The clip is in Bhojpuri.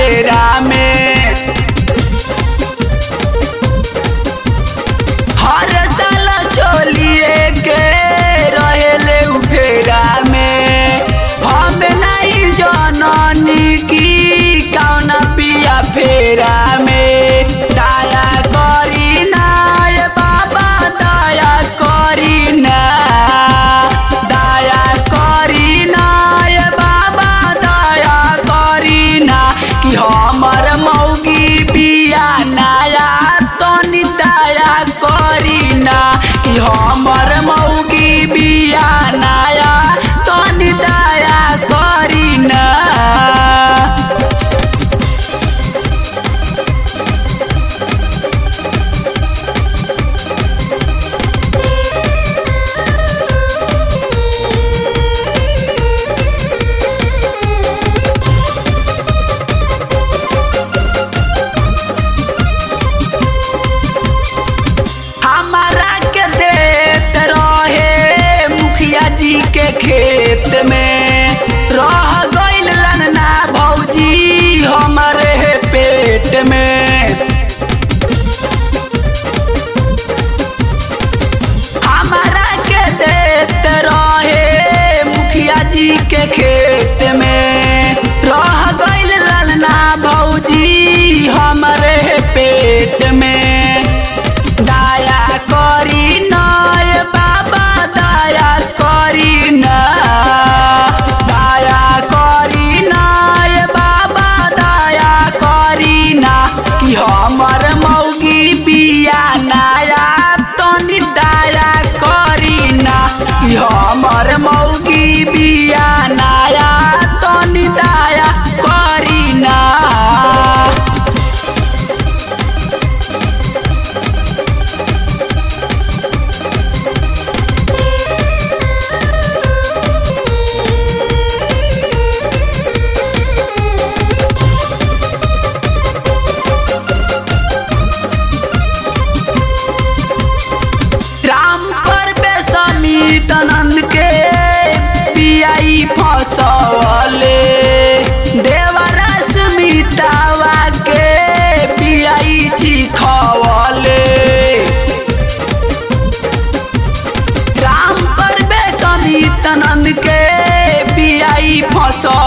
फेरा में। हर साल चोलिए के रहेले उ फेरा में। हम नहीं जननी की कौन पिया फेरा में। दया करी ना ये बाबा दया करी ना। दया करी ना ये बाबा दया करी ना कि हमर मौगी बिया नया तनी दया करी ना कि हमर मौगी बिया नया तनी दया करी ना। के खेत में रह गइल लन्ना भौजी हमरे पेट में। हमारा के देत रहे मुखिया जी के खेत में रह गइल लन्ना भौजी हमरे पेट में। दया करी ना ये बाबा दया करी ना। दया करी ना ये बाबा दया करी ना कि हमर मौगी बिया नया तनी दया करी ना कि हमर मौगी बिया नया तनी दया करी ना। नंद के पियाई फसवले देवरा सुमितावा के पियाई चिखवले। राम पर बेसमित नंद के पियाई फसवले